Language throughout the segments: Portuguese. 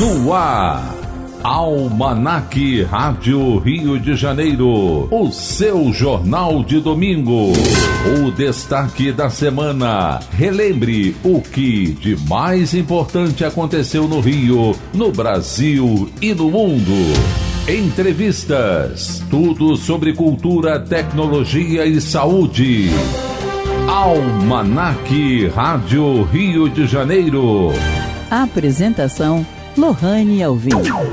No ar, Almanac Rádio Rio de Janeiro, o seu jornal de domingo. O destaque da semana. Relembre o que de mais importante aconteceu no Rio, no Brasil e no mundo. Entrevistas, tudo sobre cultura, tecnologia e saúde. Almanac Rádio Rio de Janeiro. Apresentação: Lohane Alvim.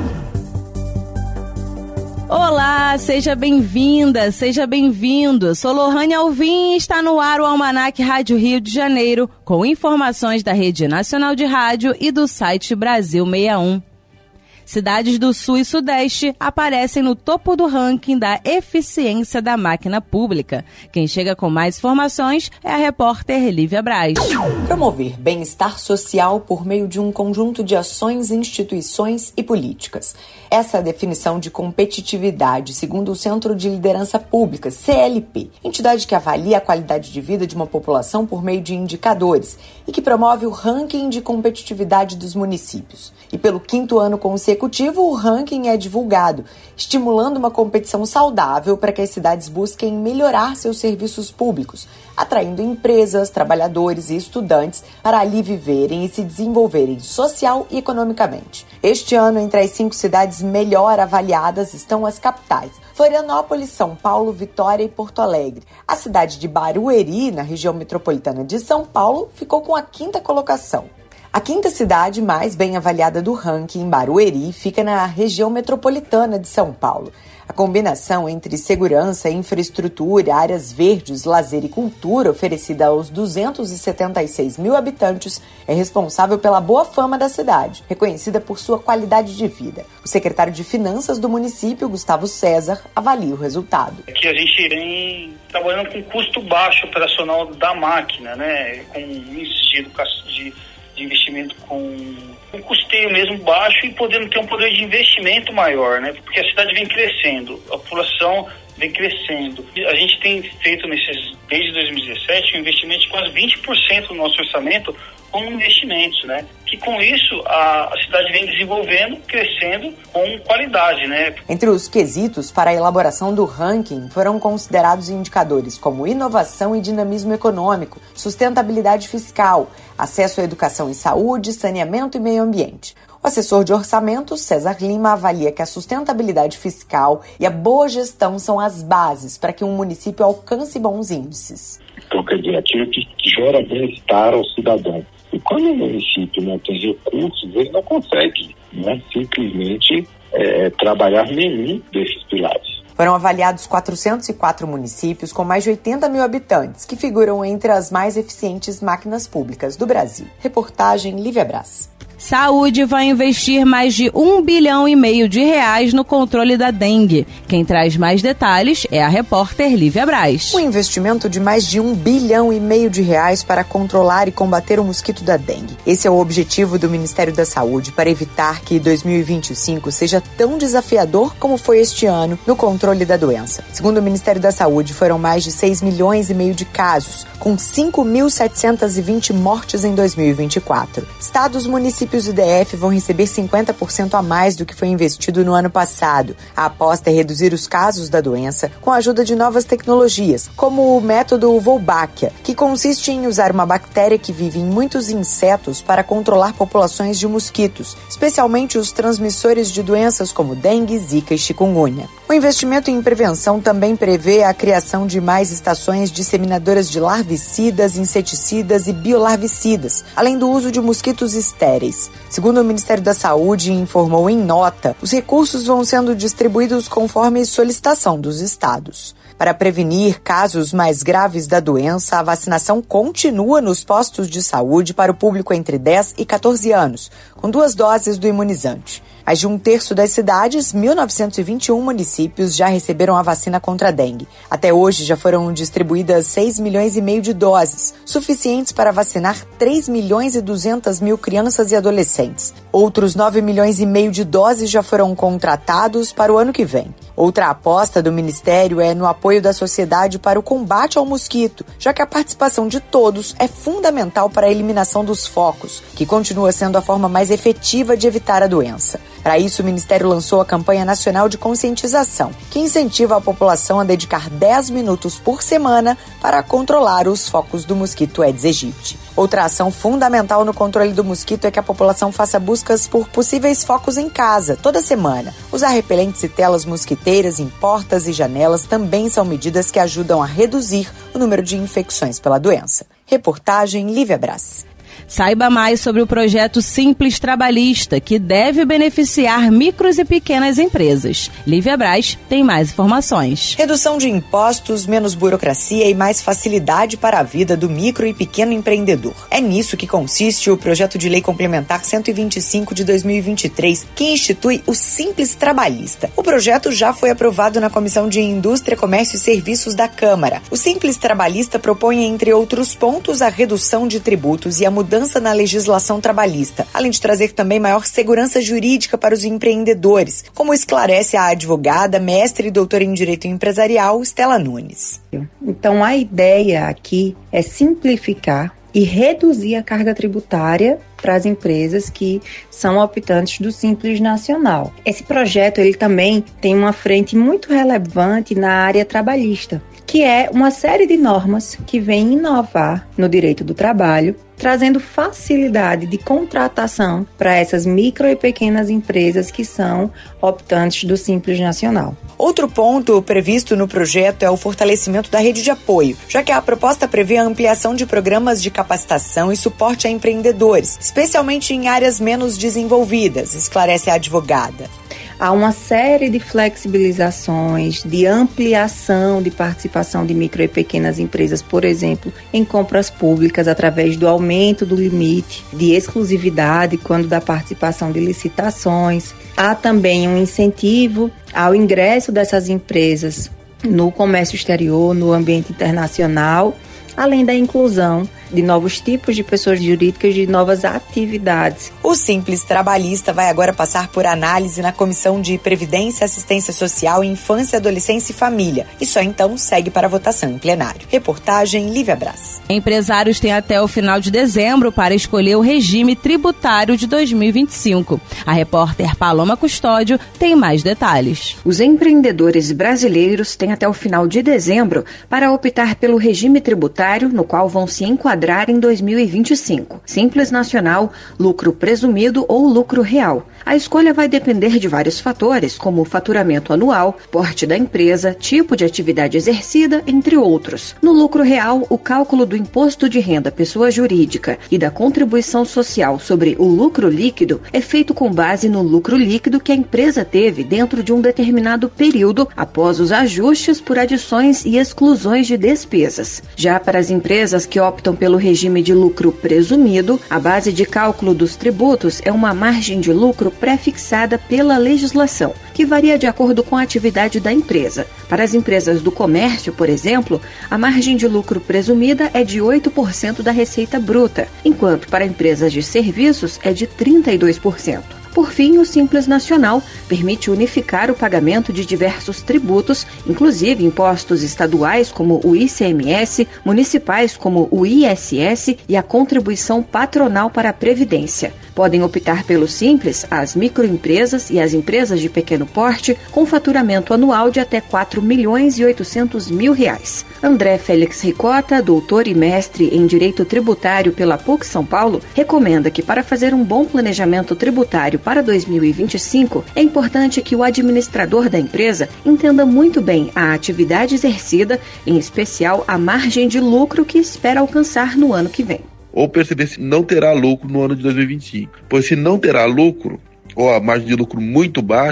Olá, seja bem-vinda, seja bem-vindo. Sou Lohane Alvim e está no ar o Almanac Rádio Rio de Janeiro, com informações da Rede Nacional de Rádio e do site Brasil 61. Cidades do Sul e Sudeste aparecem no topo do ranking da eficiência da máquina pública. Quem chega com mais informações é a repórter Lívia Braz. Promover bem-estar social por meio de um conjunto de ações, instituições e políticas. Essa é a definição de competitividade, segundo o Centro de Liderança Pública, CLP, entidade que avalia a qualidade de vida de uma população por meio de indicadores e que promove o ranking de competitividade dos municípios. E pelo 5º ano consecutivo, o ranking é divulgado, estimulando uma competição saudável para que as cidades busquem melhorar seus serviços públicos, atraindo empresas, trabalhadores e estudantes para ali viverem e se desenvolverem social e economicamente. Este ano, entre as 5 cidades melhor avaliadas estão as capitais: Florianópolis, São Paulo, Vitória e Porto Alegre. A cidade de Barueri, na região metropolitana de São Paulo, ficou com a 5ª colocação. A 5ª cidade mais bem avaliada do ranking, Barueri, fica na região metropolitana de São Paulo. A combinação entre segurança, infraestrutura, áreas verdes, lazer e cultura oferecida aos 276 mil habitantes é responsável pela boa fama da cidade, reconhecida por sua qualidade de vida. O secretário de Finanças do município, Gustavo César, avalia o resultado. Aqui a gente vem trabalhando com custo baixo operacional da máquina, né? Com índice de investimento com um custeio mesmo baixo e podendo ter um poder de investimento maior, né? Porque a cidade vem crescendo, a população vem crescendo. A gente tem feito desde 2017 um investimento de quase 20% do nosso orçamento com investimentos, né? Que com isso a cidade vem desenvolvendo, crescendo com qualidade, né? Entre os quesitos para a elaboração do ranking foram considerados indicadores como inovação e dinamismo econômico, sustentabilidade fiscal, acesso à educação e saúde, saneamento e meio ambiente. O assessor de orçamento, César Lima, avalia que a sustentabilidade fiscal e a boa gestão são as bases para que um município alcance bons índices. Então, quer dizer, aquilo que gera bem-estar ao cidadão. E quando o município não tem recursos, ele não consegue, né, simplesmente trabalhar nenhum desses pilares. Foram avaliados 404 municípios com mais de 80 mil habitantes, que figuram entre as mais eficientes máquinas públicas do Brasil. Reportagem Lívia Braz. Saúde vai investir mais de R$1,5 bilhão no controle da dengue. Quem traz mais detalhes é a repórter Lívia Braz. Um investimento de mais de R$1,5 bilhão para controlar e combater o mosquito da dengue. Esse é o objetivo do Ministério da Saúde para evitar que 2025 seja tão desafiador como foi este ano no controle da doença. Segundo o Ministério da Saúde, foram mais de 6,5 milhões de casos, com 5.720 mortes em 2024. Estados, municípios e DF vão receber 50% a mais do que foi investido no ano passado. A aposta é reduzir os casos da doença com a ajuda de novas tecnologias, como o método Wolbachia, que consiste em usar uma bactéria que vive em muitos insetos para controlar populações de mosquitos, especialmente os transmissores de doenças como dengue, zika e chikungunya. O investimento em prevenção também prevê a criação de mais estações disseminadoras de larvicidas, inseticidas e biolarvicidas, além do uso de mosquitos estéreis. Segundo o Ministério da Saúde informou em nota, os recursos vão sendo distribuídos conforme solicitação dos estados. Para prevenir casos mais graves da doença, a vacinação continua nos postos de saúde para o público entre 10 e 14 anos, com 2 doses do imunizante. Mais de um terço das cidades, 1.921 municípios, já receberam a vacina contra a dengue. Até hoje já foram distribuídas 6,5 milhões de doses, suficientes para vacinar 3.200.000 crianças e adolescentes. Outros 9,5 milhões de doses já foram contratados para o ano que vem. Outra aposta do Ministério é no apoio da sociedade para o combate ao mosquito, já que a participação de todos é fundamental para a eliminação dos focos, que continua sendo a forma mais efetiva de evitar a doença. Para isso, o Ministério lançou a campanha nacional de conscientização, que incentiva a população a dedicar 10 minutos por semana para controlar os focos do mosquito Aedes aegypti. Outra ação fundamental no controle do mosquito é que a população faça buscas por possíveis focos em casa, toda semana. Usar repelentes e telas mosquiteiras em portas e janelas também são medidas que ajudam a reduzir o número de infecções pela doença. Reportagem Lívia Brás. Saiba mais sobre o projeto Simples Trabalhista, que deve beneficiar micros e pequenas empresas. Lívia Brás tem mais informações. Redução de impostos, menos burocracia e mais facilidade para a vida do micro e pequeno empreendedor. É nisso que consiste o projeto de lei complementar 125 de 2023, que institui o Simples Trabalhista. O projeto já foi aprovado na Comissão de Indústria, Comércio e Serviços da Câmara. O Simples Trabalhista propõe, entre outros pontos, a redução de tributos e a mudança na legislação trabalhista, além de trazer também maior segurança jurídica para os empreendedores, como esclarece a advogada, mestre e doutora em Direito Empresarial, Stella Nunes. Então, a ideia aqui é simplificar e reduzir a carga tributária para as empresas que são optantes do Simples Nacional. Esse projeto ele também tem uma frente muito relevante na área trabalhista, que é uma série de normas que vem inovar no direito do trabalho, trazendo facilidade de contratação para essas micro e pequenas empresas que são optantes do Simples Nacional. Outro ponto previsto no projeto é o fortalecimento da rede de apoio, já que a proposta prevê a ampliação de programas de capacitação e suporte a empreendedores, especialmente em áreas menos desenvolvidas, esclarece a advogada. Há uma série de flexibilizações, de ampliação de participação de micro e pequenas empresas, por exemplo, em compras públicas através do aumento do limite de exclusividade quando da participação de licitações. Há também um incentivo ao ingresso dessas empresas no comércio exterior, no ambiente internacional, além da inclusão de novos tipos de pessoas jurídicas, de novas atividades. O Simples Trabalhista vai agora passar por análise na Comissão de Previdência, Assistência Social, Infância, Adolescência e Família e só então segue para votação em plenário. Reportagem Lívia Brás. Empresários têm até o final de dezembro para escolher o regime tributário de 2025. A repórter Paloma Custódio tem mais detalhes. Os empreendedores brasileiros têm até o final de dezembro para optar pelo regime tributário no qual vão se enquadrar em 2025. Simples Nacional, lucro presumido ou lucro real. A escolha vai depender de vários fatores, como o faturamento anual, porte da empresa, tipo de atividade exercida, entre outros. No lucro real, o cálculo do imposto de renda pessoa jurídica e da contribuição social sobre o lucro líquido é feito com base no lucro líquido que a empresa teve dentro de um determinado período após os ajustes por adições e exclusões de despesas. Já para as empresas que optam pelo regime de lucro presumido, a base de cálculo dos tributos é uma margem de lucro pré-fixada pela legislação, que varia de acordo com a atividade da empresa. Para as empresas do comércio, por exemplo, a margem de lucro presumida é de 8% da receita bruta, enquanto para empresas de serviços é de 32%. Por fim, o Simples Nacional permite unificar o pagamento de diversos tributos, inclusive impostos estaduais como o ICMS, municipais como o ISS e a contribuição patronal para a Previdência. Podem optar pelo Simples as microempresas e as empresas de pequeno porte com faturamento anual de até R$ 4.800.000. André Félix Ricota, doutor e mestre em Direito Tributário pela PUC São Paulo, recomenda que para fazer um bom planejamento tributário para 2025, é importante que o administrador da empresa entenda muito bem a atividade exercida, em especial a margem de lucro que espera alcançar no ano que vem. Ou perceber se não terá lucro no ano de 2025. Pois se não terá lucro, ou a margem de lucro muito baixa,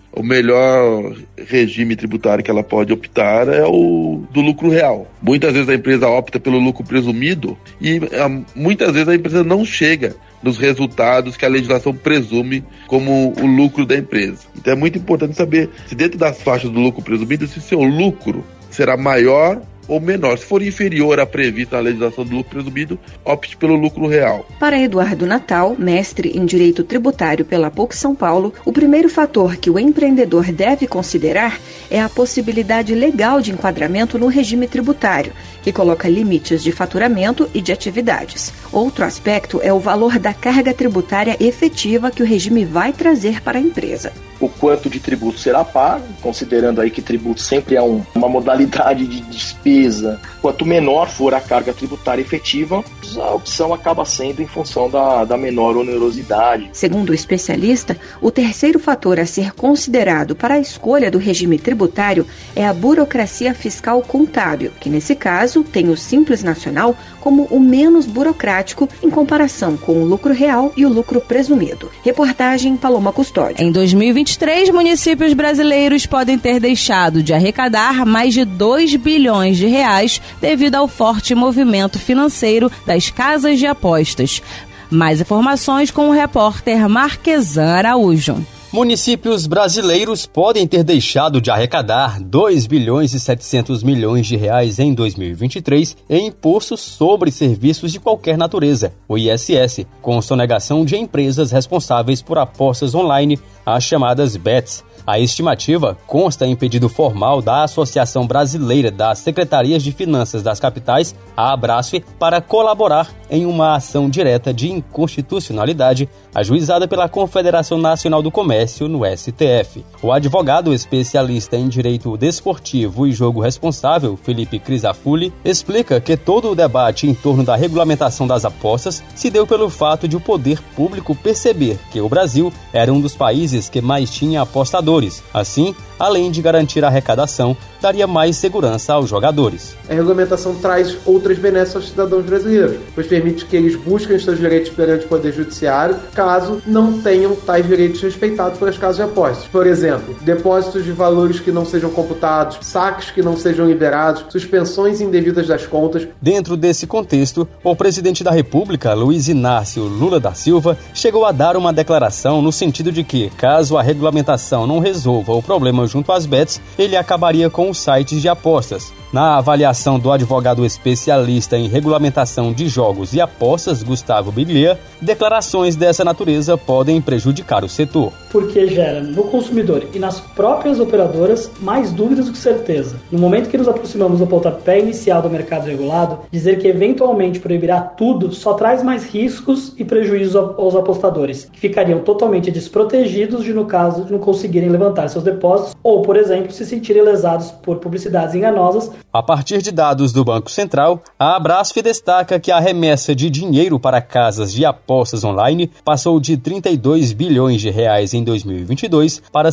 o melhor regime tributário que ela pode optar é o do lucro real. Muitas vezes a empresa opta pelo lucro presumido e muitas vezes a empresa não chega nos resultados que a legislação presume como o lucro da empresa. Então é muito importante saber se dentro das faixas do lucro presumido, se seu lucro será maior ou menor. Se for inferior à prevista na legislação do lucro presumido, opte pelo lucro real. Para Eduardo Natal, mestre em Direito Tributário pela PUC São Paulo, o primeiro fator que o empreendedor deve considerar é a possibilidade legal de enquadramento no regime tributário, que coloca limites de faturamento e de atividades. Outro aspecto é o valor da carga tributária efetiva que o regime vai trazer para a empresa. O quanto de tributo será pago, considerando aí que tributo sempre é uma modalidade de despesa. Quanto menor for a carga tributária efetiva, a opção acaba sendo em função da menor onerosidade. Segundo o especialista, o terceiro fator a ser considerado para a escolha do regime tributário é a burocracia fiscal contábil, que nesse caso tem o Simples Nacional como o menos burocrático em comparação com o lucro real e o lucro presumido. Reportagem Paloma Custódio. Em 2023, municípios brasileiros podem ter deixado de arrecadar mais de 2 bilhões de reais devido ao forte movimento financeiro das casas de apostas. Mais informações com o repórter Marquesan Araújo. Municípios brasileiros podem ter deixado de arrecadar 2 bilhões e 700 milhões de reais em 2023 em impostos sobre serviços de qualquer natureza, o ISS, com sonegação de empresas responsáveis por apostas online, as chamadas BETs. A estimativa consta em pedido formal da Associação Brasileira das Secretarias de Finanças das Capitais, a Abrasf, para colaborar em uma ação direta de inconstitucionalidade ajuizada pela Confederação Nacional do Comércio no STF. O advogado especialista em direito desportivo e jogo responsável, Felipe Crisafulli, explica que todo o debate em torno da regulamentação das apostas se deu pelo fato de o poder público perceber que o Brasil era um dos países que mais tinha apostadores. Assim, além de garantir a arrecadação, daria mais segurança aos jogadores. A regulamentação traz outras benesses aos cidadãos brasileiros, pois permite que eles busquem seus direitos perante o Poder Judiciário, caso não tenham tais direitos respeitados pelas casas de apostas. Por exemplo, depósitos de valores que não sejam computados, saques que não sejam liberados, suspensões indevidas das contas. Dentro desse contexto, o presidente da República, Luiz Inácio Lula da Silva, chegou a dar uma declaração no sentido de que, caso a regulamentação não resolva o problema junto às bets, ele acabaria com os sites de apostas. Na avaliação do advogado especialista em regulamentação de jogos e apostas, Gustavo Biglia, declarações dessa natureza podem prejudicar o setor. Porque gera no consumidor e nas próprias operadoras mais dúvidas do que certeza. No momento que nos aproximamos do pontapé inicial do mercado regulado, dizer que eventualmente proibirá tudo só traz mais riscos e prejuízos aos apostadores, que ficariam totalmente desprotegidos de, no caso, não conseguirem levantar seus depósitos ou, por exemplo, se sentirem lesados por publicidades enganosas. A partir de dados do Banco Central, a Abrasf destaca que a remessa de dinheiro para casas de apostas online passou de 32 bilhões de reais em 2022 para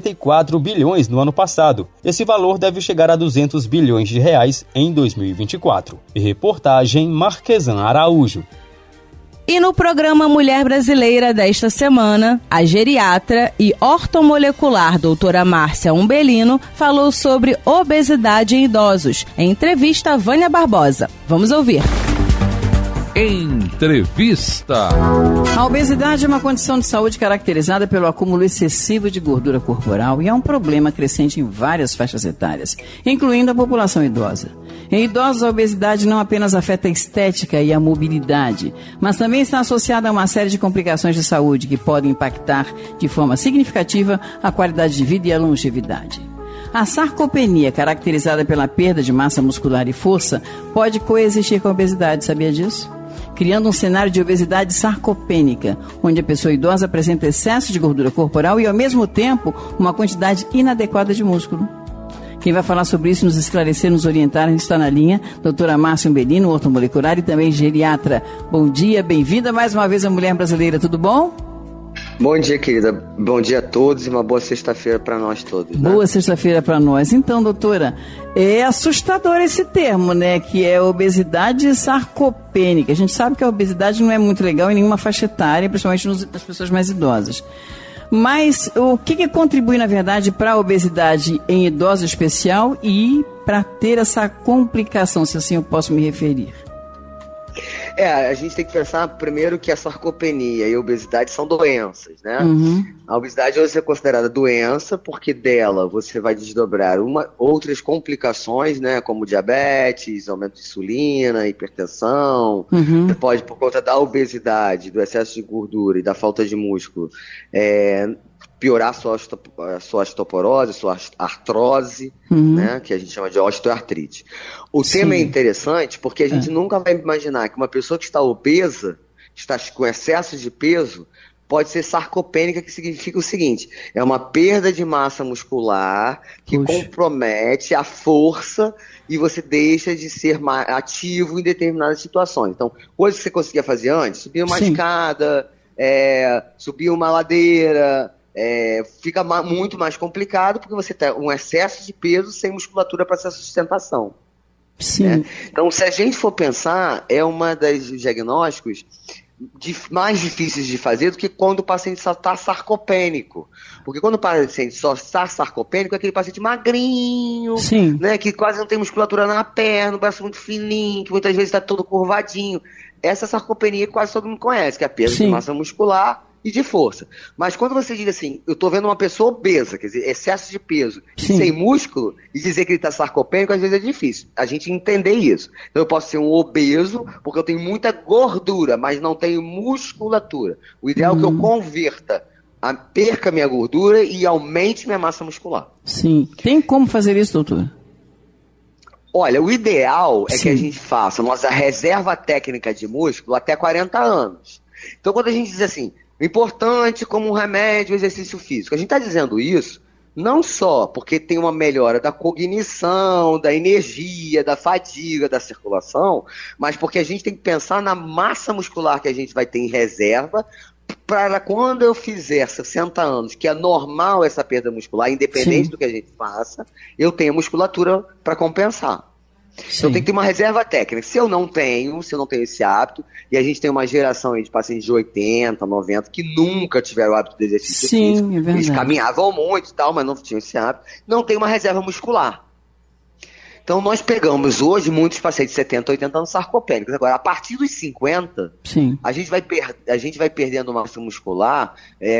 54 bilhões no ano passado. Esse valor deve chegar a 200 bilhões de reais em 2024. Reportagem Marquesan Araújo. E no programa Mulher Brasileira desta semana, a geriatra e ortomolecular doutora Márcia Umbelino falou sobre obesidade em idosos, em entrevista a Vânia Barbosa. Vamos ouvir. Entrevista. A obesidade é uma condição de saúde caracterizada pelo acúmulo excessivo de gordura corporal e é um problema crescente em várias faixas etárias, incluindo a população idosa. Em idosos, a obesidade não apenas afeta a estética e a mobilidade, mas também está associada a uma série de complicações de saúde que podem impactar de forma significativa a qualidade de vida e a longevidade. A sarcopenia, caracterizada pela perda de massa muscular e força, pode coexistir com a obesidade, sabia disso? Criando um cenário de obesidade sarcopênica, onde a pessoa idosa apresenta excesso de gordura corporal e, ao mesmo tempo, uma quantidade inadequada de músculo. Quem vai falar sobre isso, nos esclarecer, nos orientar, está na linha, doutora Márcia Umbelino, ortomolecular e também geriatra. Bom dia, bem-vinda mais uma vez à Mulher Brasileira, tudo bom? Bom dia, querida. Bom dia a todos e uma boa sexta-feira para nós todos. Né? Boa sexta-feira para nós. Então, doutora, é assustador esse termo, né? Que é obesidade sarcopênica. A gente sabe que a obesidade não é muito legal em nenhuma faixa etária, principalmente nas pessoas mais idosas. Mas o que contribui, na verdade, para a obesidade em idosos especial e para ter essa complicação, se assim eu posso me referir? A gente tem que pensar primeiro que a sarcopenia e a obesidade são doenças, né? A obesidade vai ser considerada doença porque dela você vai desdobrar outras complicações, né? Como diabetes, aumento de insulina, hipertensão. Você pode, por conta da obesidade, do excesso de gordura e da falta de músculo, piorar sua osteoporose, sua artrose, né, que a gente chama de osteoartrite. O tema é interessante porque a gente nunca vai imaginar que uma pessoa que está obesa, está com excesso de peso, pode ser sarcopênica, que significa o seguinte: é uma perda de massa muscular que compromete a força e você deixa de ser ativo em determinadas situações. Então, coisas que você conseguia fazer antes, subir uma escada, subir uma ladeira, fica muito mais complicado porque você tem um excesso de peso sem musculatura para essa sustentação. Né? Então, se a gente for pensar, é uma das diagnósticos mais difíceis de fazer do que quando o paciente só está sarcopênico. Porque quando o paciente só está sarcopênico, é aquele paciente magrinho, né, que quase não tem musculatura na perna, o braço muito fininho, que muitas vezes está todo curvadinho. Essa sarcopenia quase todo mundo conhece, que é a perda de massa muscular e de força. Mas quando você diz assim, eu estou vendo uma pessoa obesa, quer dizer, excesso de peso e sem músculo, e dizer que ele está sarcopênico, às vezes é difícil a gente entender isso. Então eu posso ser um obeso porque eu tenho muita gordura, mas não tenho musculatura. O ideal é que eu converta, perca minha gordura e aumente minha massa muscular. Sim. Tem como fazer isso, doutor? Olha, o ideal é que a gente faça nossa reserva técnica de músculo até 40 anos. Então quando a gente diz assim, importante como um remédio, o exercício físico. A gente está dizendo isso não só porque tem uma melhora da cognição, da energia, da fadiga, da circulação, mas porque a gente tem que pensar na massa muscular que a gente vai ter em reserva para quando eu fizer 60 anos, que é normal essa perda muscular, independente do que a gente faça, eu tenho musculatura para compensar. Então tem que ter uma reserva técnica. Se eu não tenho esse hábito, e a gente tem uma geração aí de pacientes de 80, 90 que nunca tiveram o hábito de exercício físico. É verdade. Eles caminhavam muito e tal, mas não tinham esse hábito. Não tem uma reserva muscular. Então nós pegamos hoje muitos pacientes de 70, 80 anos sarcopênicos. Agora, a partir dos 50, a gente vai perdendo massa muscular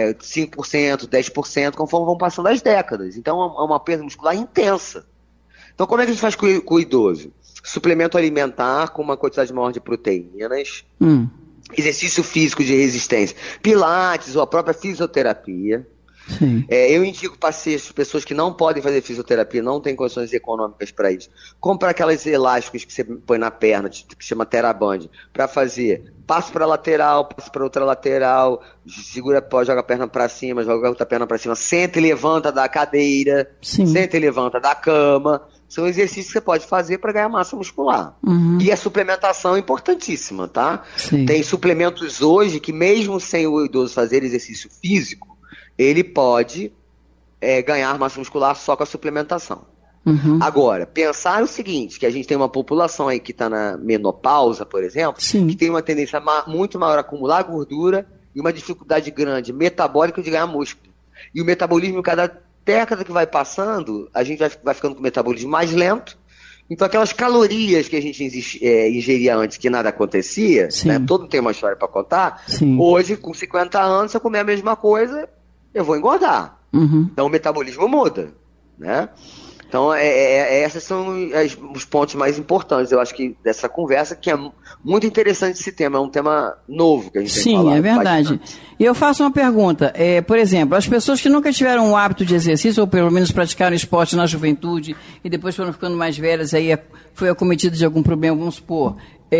5%, 10%, conforme vão passando as décadas. Então é uma perda muscular intensa. Então, como é que a gente faz com o idoso? Suplemento alimentar com uma quantidade maior de proteínas, exercício físico de resistência, pilates ou a própria fisioterapia. Eu indico para as pessoas que não podem fazer fisioterapia, não têm condições econômicas para isso, comprar aqueles elásticos que você põe na perna, que chama TheraBand, para fazer passo para lateral, passo para outra lateral, segura, joga a perna para cima, joga a outra perna para cima, senta e levanta da cadeira, senta e levanta da cama. São exercícios que você pode fazer para ganhar massa muscular. E a suplementação é importantíssima, tá? Tem suplementos hoje que mesmo sem o idoso fazer exercício físico, ele pode ganhar massa muscular só com a suplementação. Agora, pensar o seguinte, que a gente tem uma população aí que está na menopausa, por exemplo, que tem uma tendência muito maior a acumular gordura e uma dificuldade grande metabólica de ganhar músculo. E o metabolismo, cada década que vai passando, a gente vai ficando com o metabolismo mais lento. Então aquelas calorias que a gente ingeria antes, que nada acontecia, né? Todo mundo tem uma história para contar, hoje com 50 anos, se eu comer a mesma coisa, eu vou engordar. Então o metabolismo muda, né? Então esses são os pontos mais importantes, eu acho, que dessa conversa, que é muito interessante esse tema, é um tema novo que a gente tem que falar. Sim, é verdade. E eu faço uma pergunta, por exemplo, as pessoas que nunca tiveram um hábito de exercício, ou pelo menos praticaram esporte na juventude, e depois foram ficando mais velhas, aí foi acometido de algum problema, vamos supor,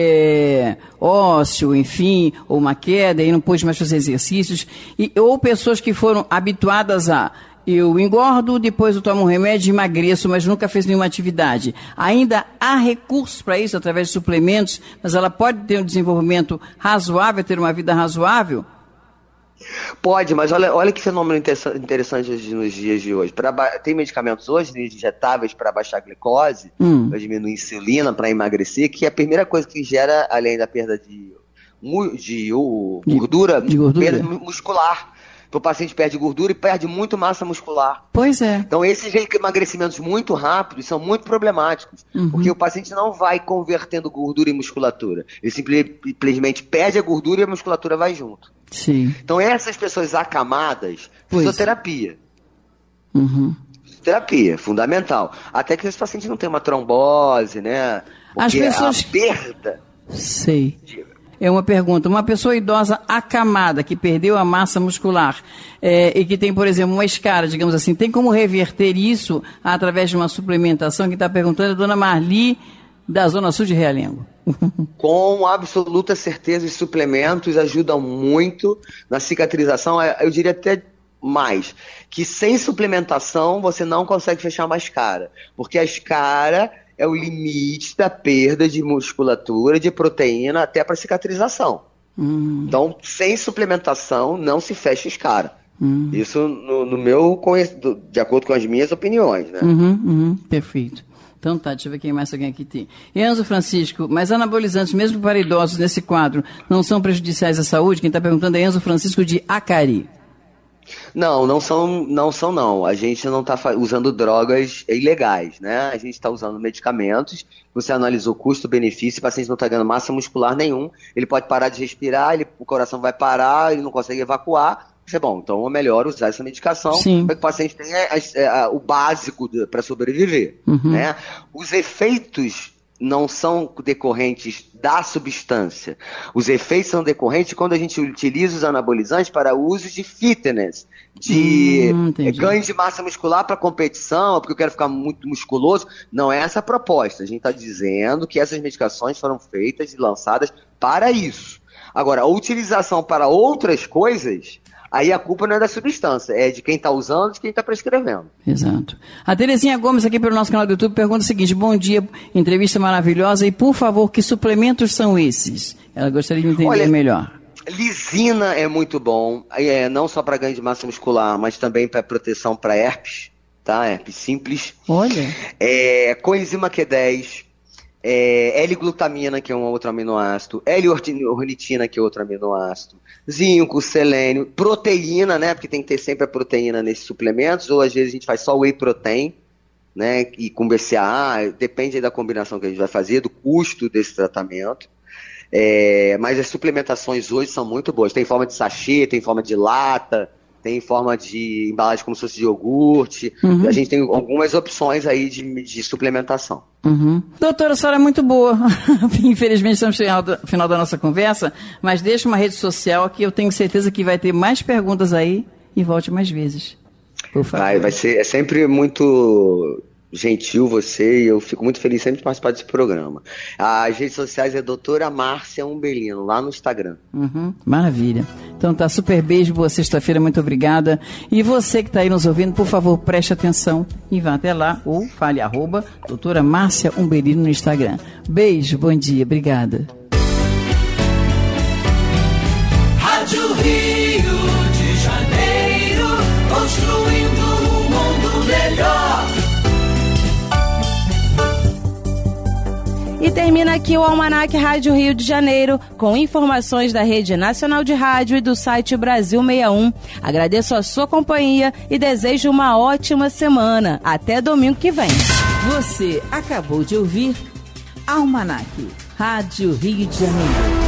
ósseo, enfim, ou uma queda, e não pôde mais fazer exercícios, ou pessoas que foram habituadas a eu engordo, depois eu tomo um remédio e emagreço, mas nunca fez nenhuma atividade. Ainda há recursos para isso através de suplementos, mas ela pode ter um desenvolvimento razoável, ter uma vida razoável? Pode, mas olha que fenômeno interessante nos dias de hoje. Tem medicamentos hoje injetáveis para baixar a glicose, para diminuir a insulina, para emagrecer, que é a primeira coisa que gera, além da perda de gordura, perda muscular. O paciente perde gordura e perde muito massa muscular. Pois é. Então, esses emagrecimentos muito rápidos são muito problemáticos, porque o paciente não vai convertendo gordura em musculatura. Ele simplesmente perde a gordura e a musculatura vai junto. Sim. Então, essas pessoas acamadas, fisioterapia. Fisioterapia, fundamental. Até que esse paciente não tem uma trombose, né? Porque as pessoas... a perda... Sei. É uma pergunta. Uma pessoa idosa acamada, que perdeu a massa muscular e que tem, por exemplo, uma escara, digamos assim, tem como reverter isso através de uma suplementação? Quem está perguntando é a dona Marli, da Zona Sul de Realengo. Com absoluta certeza, os suplementos ajudam muito na cicatrização. Eu diria até mais, que sem suplementação você não consegue fechar uma escara, porque a escara é o limite da perda de musculatura, de proteína, até para cicatrização. Então, sem suplementação, não se fecha escara. Isso no meu de acordo com as minhas opiniões, né? Perfeito. Então tá, deixa eu ver quem mais alguém aqui tem. Enzo Francisco, mas anabolizantes, mesmo para idosos nesse quadro, não são prejudiciais à saúde? Quem está perguntando é Enzo Francisco de Acari. Não são. A gente não está usando drogas ilegais, né? A gente está usando medicamentos. Você analisou custo-benefício, o paciente não está ganhando massa muscular nenhum, ele pode parar de respirar, o coração vai parar, ele não consegue evacuar. Isso é bom, então é melhor usar essa medicação para que o paciente tenha o básico para sobreviver. Né? Os efeitos não são decorrentes da substância. Os efeitos são decorrentes quando a gente utiliza os anabolizantes para uso de fitness, de ganho de massa muscular para competição, porque eu quero ficar muito musculoso. Não é essa a proposta. A gente está dizendo que essas medicações foram feitas e lançadas para isso. Agora, a utilização para outras coisas... Aí a culpa não é da substância, é de quem está usando e de quem está prescrevendo. Exato. A Terezinha Gomes, aqui pelo nosso canal do YouTube, pergunta o seguinte: bom dia, entrevista maravilhosa, e por favor, que suplementos são esses? Ela gostaria de entender melhor. Lisina é muito bom, não só para ganho de massa muscular, mas também para proteção para herpes, tá? Herpes simples. Olha. Coenzima Q10. L-glutamina, que é um outro aminoácido, L-ornitina, que é outro aminoácido, zinco, selênio, proteína, né, porque tem que ter sempre a proteína nesses suplementos, ou às vezes a gente faz só whey protein, né, e com BCAA, depende aí da combinação que a gente vai fazer, do custo desse tratamento, mas as suplementações hoje são muito boas, tem forma de sachê, tem forma de lata, tem forma de embalagem como se fosse de iogurte. A gente tem algumas opções aí de suplementação. Doutora, a senhora é muito boa. Infelizmente estamos chegando ao final da nossa conversa, mas deixa uma rede social que eu tenho certeza que vai ter mais perguntas aí e volte mais vezes. Por favor. Vai ser, é sempre muito gentil você, e eu fico muito feliz sempre de participar desse programa. As redes sociais é doutora Márcia Umbelino, lá no Instagram. Maravilha. Então tá, super beijo, boa sexta-feira, muito obrigada. E você que está aí nos ouvindo, por favor, preste atenção e vá até lá, ou fale doutora Márcia Umbelino no Instagram. Beijo, bom dia, obrigada. Rádio Rio de Janeiro, construindo um mundo melhor. E termina aqui o Almanac Rádio Rio de Janeiro, com informações da Rede Nacional de Rádio e do site Brasil 61. Agradeço a sua companhia e desejo uma ótima semana. Até domingo que vem. Você acabou de ouvir Almanac Rádio Rio de Janeiro.